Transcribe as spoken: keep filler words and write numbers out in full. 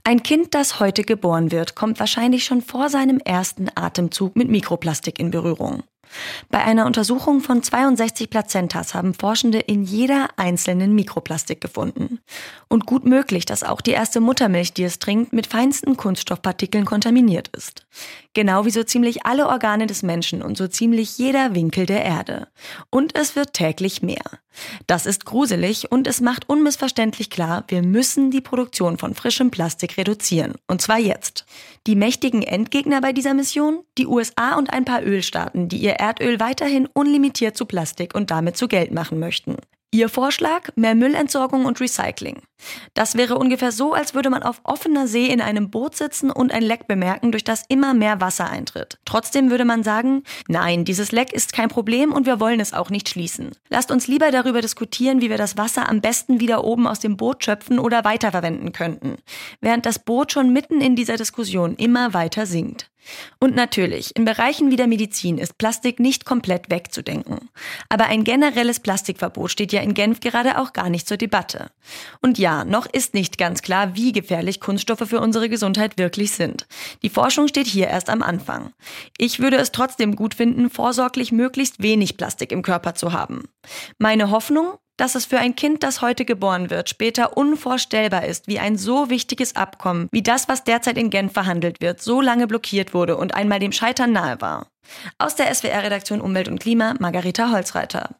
Ein Kind, das heute geboren wird, kommt wahrscheinlich schon vor seinem ersten Atemzug mit Mikroplastik in Berührung. Bei einer Untersuchung von zweiundsechzig Plazentas haben Forschende in jeder einzelnen Mikroplastik gefunden. Und gut möglich, dass auch die erste Muttermilch, die es trinkt, mit feinsten Kunststoffpartikeln kontaminiert ist. Genau wie so ziemlich alle Organe des Menschen und so ziemlich jeder Winkel der Erde. Und es wird täglich mehr. Das ist gruselig und es macht unmissverständlich klar, wir müssen die Produktion von frischem Plastik reduzieren. Und zwar jetzt. Die mächtigen Endgegner bei dieser Mission? Die U S A und ein paar Ölstaaten, die ihr Erdöl weiterhin unlimitiert zu Plastik und damit zu Geld machen möchten. Ihr Vorschlag? Mehr Müllentsorgung und Recycling. Das wäre ungefähr so, als würde man auf offener See in einem Boot sitzen und ein Leck bemerken, durch das immer mehr Wasser eintritt. Trotzdem würde man sagen, nein, dieses Leck ist kein Problem und wir wollen es auch nicht schließen. Lasst uns lieber darüber diskutieren, wie wir das Wasser am besten wieder oben aus dem Boot schöpfen oder weiterverwenden könnten. Während das Boot schon mitten in dieser Diskussion immer weiter sinkt. Und natürlich, in Bereichen wie der Medizin ist Plastik nicht komplett wegzudenken. Aber ein generelles Plastikverbot steht ja in Genf gerade auch gar nicht zur Debatte. Und ja, noch ist nicht ganz klar, wie gefährlich Kunststoffe für unsere Gesundheit wirklich sind. Die Forschung steht hier erst am Anfang. Ich würde es trotzdem gut finden, vorsorglich möglichst wenig Plastik im Körper zu haben. Meine Hoffnung? Dass es für ein Kind, das heute geboren wird, später unvorstellbar ist, wie ein so wichtiges Abkommen, wie das, was derzeit in Genf verhandelt wird, so lange blockiert wurde und einmal dem Scheitern nahe war. Aus der S W R-Redaktion Umwelt und Klima, Margareta Holzreiter.